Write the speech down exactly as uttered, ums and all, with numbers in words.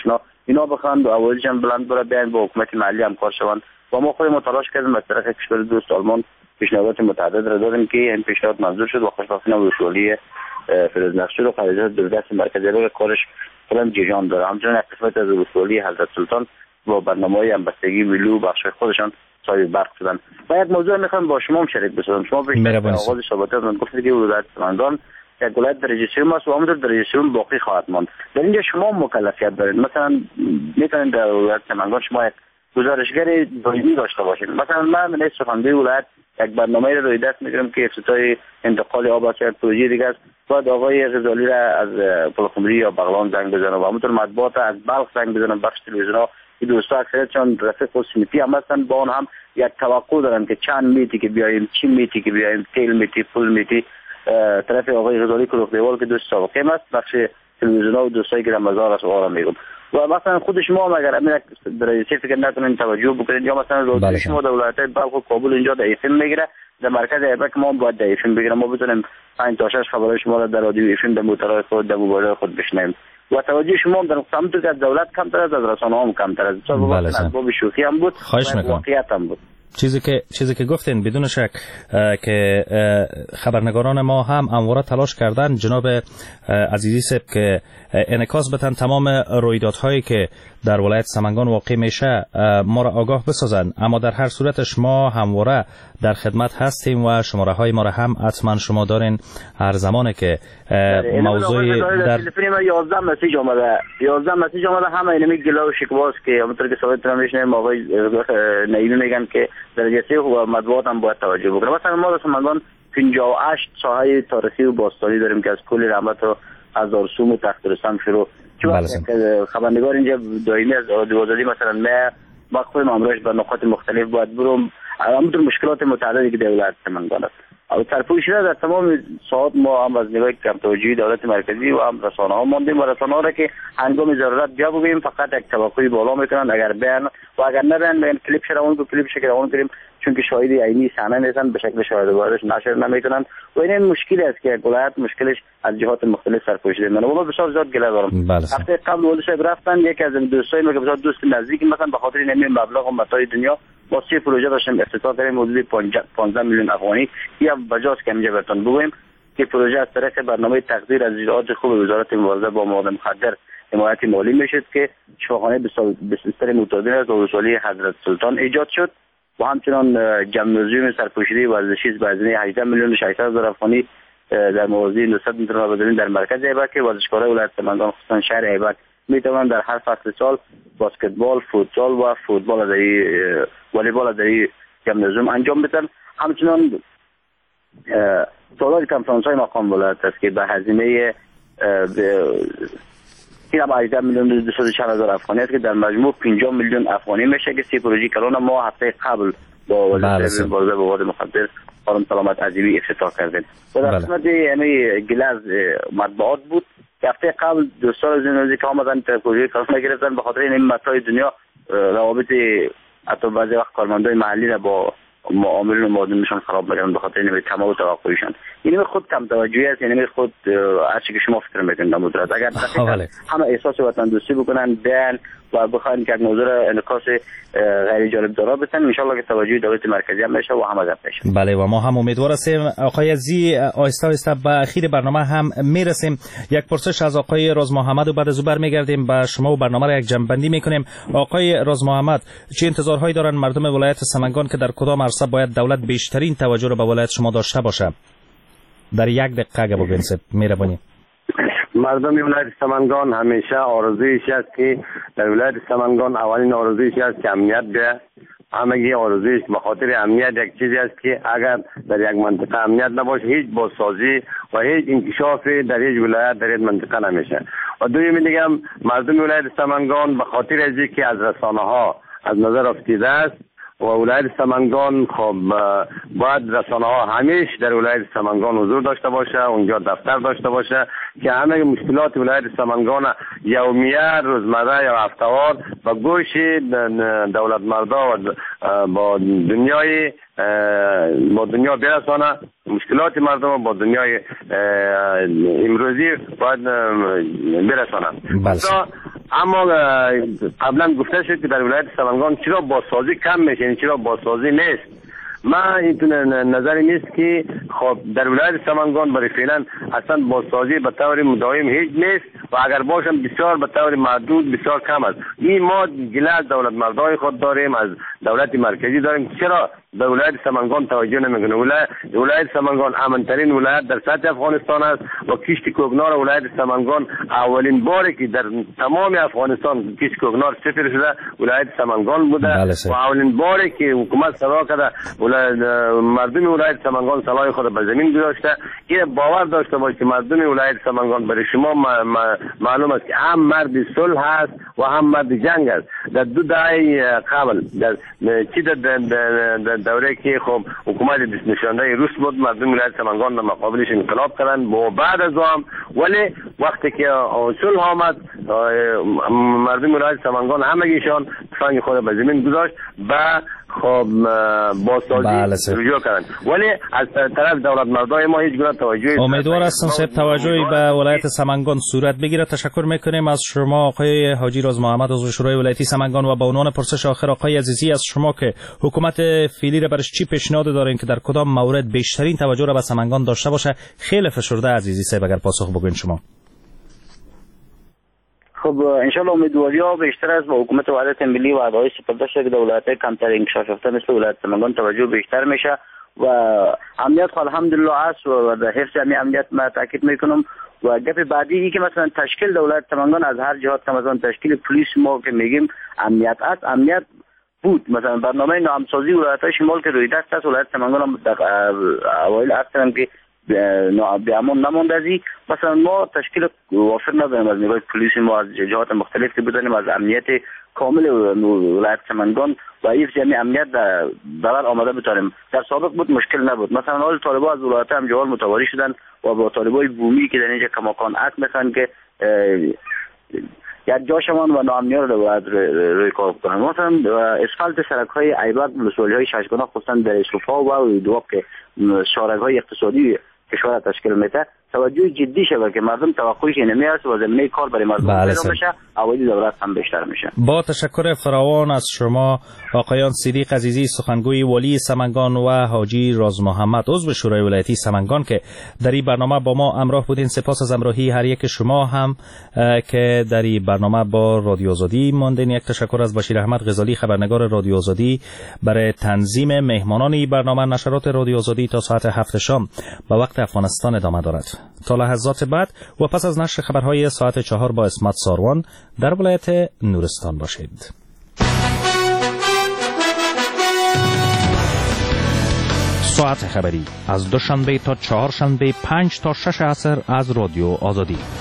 آشنا اینا بخوان اوایلشان بلند بره بیان با حکومت محلی همکار شوند و ما خودمون تلاش کردیم از طریق کشور دوست آلمان پیشنهادات متعدد را دادیم که این پیشنهاد منظور شد و خوشبختانه ولسوالی فیروز نقشی رو قرارداد دولت مرکزی رو کارش فعلا جریان داره. همچنین قسمت از ولسوالی حضرت سلطان با برنامه‌های همبستگی ویلو بخش خودشان صاحب برق شدن. و یک موضوع میخوام با شما هم شریک بشم. شما بیشتر آغاز صحبتات من گفتید که ولایت سمنگان یک ولایت درجه سوم است و همونطور درجه سوم باقی خواهد ماند. در اینجا شما مکلفیت دارید. مثلا میتونید در ولایت سمنگان شما یک گزارشگر دایمی داشته باشید. مثلا من من سخنگوی ولایت یک برنامه رو روی دست میگیرم که افتتاح انتقال آب از یک پروژه دیگه است. بعد آقای غزالی را از پلخمری یا بغلان زنگ بزنم و همونطور مطبوعات از بلخ زنگ بزنم، بخش تلویزیون‌ها این دوستا اکثریتشان رفیق و سمیتی هم هستن، با آن هم یک توقع دارن که چند میتی که بیاییم، چی میتی که بیاییم، تیل میتی، پول میتی. طرف آقای غزالی کلوخ دیوال که دوست سابقه است، بخش تلویزیون‌ها و دوستایی که در مزار است آرام میگم. و مثلا خود شما هم اگر امیر در چه فکر نکنین توجه بکنید یا مثلا روز شما در ولایت بلخ و کابل اینجا در افم میگیره، در مرکز ایبک ما باید در افم بگیریم، ما بتونیم پنج تا شش خبرهای شما را در رادیو افم در موتورهای خود در موبایل خود بشنویم. و توجه شما در نقطه که از دولت کمتر است، از رسانه‌ها هم کمتر است. چون اسباب شوخی هم بود و واقعیت هم بود. چیزی که چیزی که گفتین بدون شک که خبرنگاران ما هم همواره تلاش کردن جناب عزیزی سب که انعکاس بدن تمام رویدادهایی که در ولایت سمنگان واقع میشه ما را آگاه بسازن، اما در هر صورتش ما همواره در خدمت هستیم و شماره های ما را هم حتما شما دارین هر زمانی که موضوع در تلفن ما یازده مسیج اومده یازده مسیج اومده همه اینمی گلا و شکواست که همونطور که ثابت نمیشنه آقای نعیمی میگن که درجه سه و مطبوعات هم باید توجه بکنه. مثلا ما در سمنگان پنجاه و هشت ساحه تاریخی و باستانی داریم که از کل رحمت و هزارسوم و تخت رستم شروع. چون خبرنگار اینجا دائمی از آزادی مثلا ما با خودم امروز به نقاط مختلف باید برم، همونطور مشکلات متعددی که در ولایت سمنگان است. او ترپوش در تمام ساعات ما هم از نگاه کم توجهی دولت مرکزی و هم رسانه ها ماندیم و رسانه ها را که هنگام ضرورت بیا بگوییم فقط یک توقعی بالا میکنن، اگر بیان و اگر نبیان بیان کلیپ شروان کو کلیپ شکل روان کنیم چون که شاهد عینی صحنه نیستن به شکل شاهد واردش نشر نمیکنن و این مشکلی است که ولایت مشکلش از جهات مختلف سرپوشیده منه و ما بسیار زیاد گله دارم. هفته قبل ولایت صاحب رفتن یک از دوستای ما که بسیار دوست نزدیک مثلا به خاطر نمی مبلغ و متاع دنیا با سه پروژه داشتیم افتتاح کردیم حدود پانزده میلیون افغانی. یا بجاست که اینجا براتون بگویم که پروژه از طریق برنامه تقدیر از اجرات خوب وزارت مبارزه با مواد مخدر حمایت مالی میشد که شفاخانه بستر معتادین از ولسوالی حضرت سلطان ایجاد شد و همچنان جمنازیوم سرپوشیده ورزشی به هزینه هجده میلیون و ششصد هزار افغانی در موازی نهصد متر آبادانی در مرکز ایبک که ورزشکاران ولایت سمنگان خصوصا شهر ایبک میتوانند در هر فصل سال بسکتبال، فوتبال و فوتبال از والیبال از جمنازیوم انجام بدن. همچنان سالار کنفرانس‌های مقام ولایت است که به هزینه این هم هجده میلیون و دویست و چهل هزار افغانی است که در مجموع پنجاه میلیون افغانی میشه که سی پروژه کلان ما هفته قبل با وزارت مبارزه با مواد مخدر قانون سلامت عظیمی افتتاح کردیم. و در قسمت یعنی گلاز مطبوعات بود که هفته قبل دوستان زنوزی که آمدن پروژه کلان گرفتن به خاطر این متاع دنیا روابط حتی بعضی وقت کارمندای محلی را با معاملین و معادنشان خراب میکنن به خاطر اینکه تمام توقعشان اینی خود کم توجهی است، یعنی خود هر چی که شما فکر میکنید نمودرد اگر همه احساس وطن دوستی بکنن بیان و بخواین که موضوع را انعکاس غیر جالب دارا بتن ان شاء الله که توجه دولت مرکزی هم بشه و همه گپ بشه. بله و ما هم امیدوار هستیم آقای عزیزی آهسته آهسته به اخیر برنامه هم میرسیم. یک پرسش از آقای راز محمد و بعد از او برمیگردیم به شما و برنامه را یک جنبندی میکنیم. آقای راز محمد چه انتظارهایی دارن مردم ولایت سمنگان که در کدام عرصه باید دولت بیشترین توجه را به ولایت شما داشته باشه؟ در یک دقیقه اگه بگین مهربانی. مردم ولایت سمنگان همیشه آرزویش است که در ولایت سمنگان اولین آرزویش است که امنیت به همگی آرزویش به خاطر امنیت یک چیزی است که اگر در یک منطقه امنیت نباشه هیچ بازسازی و هیچ انکشافی در هیچ ولایت در این منطقه نمیشه. و دومی دیگه مردم ولایت سمنگان به خاطر از اینکه از رسانه ها از نظر افتیده است و ولایت سمنگان خب باید رسانه ها همیشه در ولایت سمنگان حضور داشته باشه، اونجا دفتر داشته باشه که همه مشکلات ولایت سمنگان یومیه، روزمره یا هفتهوار با گوش دولت مردا و با دنیای با دنیا برسانه، مشکلات مردم با دنیای امروزی باید برسانه. اما قبلا گفته شد که در ولایت سمنگان چرا بازسازی کم میشه، یعنی چرا بازسازی نیست. من این نظری نیست که خب در ولایت سمنگان برای فعلا اصلا بازسازی به طور مداوم هیچ نیست و اگر باشم بسیار به طور محدود بسیار کم است. این ما گله از دولت مردای خود داریم، از دولت مرکزی داریم. چرا در ولایت سمنگان توجه نمیکنه؟ ولایت ولایت سمنگان امن‌ترین ولایت در سطح افغانستان است و کشت کوکنار ولایت سمنگان اولین باری که در تمام افغانستان کشت کوکنار صفر شده ولایت سمنگان بوده و اولین باری که حکومت صدا کرده مردم ولایت سمنگان صلاح خود به زمین گذاشته. این باور داشته باش که مردم ولایت سمنگان برای شما معلوم است که هم مرد صلح است و هم مرد جنگ است. در دو دهه قبل در چی در دوره که خب حکومت دست نشانده روس بود، مردم ولایت سمنگان در مقابلش انقلاب کردند و بعد از آن ولی وقتی که صلح آمد مردم ولایت سمنگان همگیشان تفنگ خود به زمین گذاشت و خب بازسازی رجوع کردن. ولی از طرف دولت مردای ما هیچ گونه توجهی امیدوار هستم صاحب توجهی به ولایت سمنگان صورت بگیره. تشکر میکنیم از شما آقای حاجی راز محمد عضو شورای ولایتی سمنگان و به عنوان پرسش آخر آقای عزیزی از شما که حکومت فعلی را برش چی پیشنهاد دارین که در کدام مورد بیشترین توجه را به سمنگان داشته باشه؟ خیلی فشرده عزیزی صاحب اگر پاسخ بگوین شما. خب انشالله امیدواری ها بیشتر از با حکومت وحدت ملی و ادعای سپرداشت که دولت‌های کمتر انکشاف یافته مثل ولایت سمنگان توجه بیشتر میشه و امنیت خب الحمدلله است و در حفظ همین امنیت ما تاکید میکنم. و گپ بعدی این که مثلا تشکیل دولت سمنگان از هر جهات که مثلا تشکیل پلیس ما که میگیم امنیت است، امنیت بود. مثلا برنامه نامسازی ولایت‌های شمال که روی دست است، ولایت سمنگان هم در اوایل اصلا که بیامون نمونده ازی مثلا ما تشکیل وافر نداریم از نیروی پلیس ما از جهات مختلف که بدانیم از امنیت کامل ولایت سمنگان و ایف جمعی امنیت برار آمده بتاریم. در سابق بود مشکل نبود. مثلا حال طالبا از ولایت هم جوال متواری شدن و با طالبای بومی که در اینجا کماکان است مثلا که یک جاشمان و ناامنی رو باید روی کار کنن. مثلا اسفالت سرک های ایبک مسئولی های ششگانه خصوصا در صفا و دواب که شارک های اقتصادی کشور تشکیل میده توجه جدی شود که مردم توقعش نمی است و زمینه کار برای مردم پیدا بشه، عواید دولت هم بیشتر میشه. با تشکر فراوان از شما آقایان صدیق عزیزی سخنگوی ولی سمنگان و حاجی راز محمد عضو شورای ولایتی سمنگان که در این برنامه با ما همراه بودین. سپاس از همراهی هر یک شما هم که در این برنامه با رادیو آزادی ماندین. یک تشکر از بشیر احمد غزالی خبرنگار رادیو آزادی برای تنظیم مهمانان این برنامه. نشرات رادیو آزادی تا ساعت هفت شام به وقت افغانستان ادامه دارد. تا لحظات بعد و پس از نشر خبرهای ساعت چهار با اسمت ساروان در ولایت نورستان باشید. ساعت خبری از دوشنبه تا چهارشنبه پنج تا شش عصر از رادیو آزادی.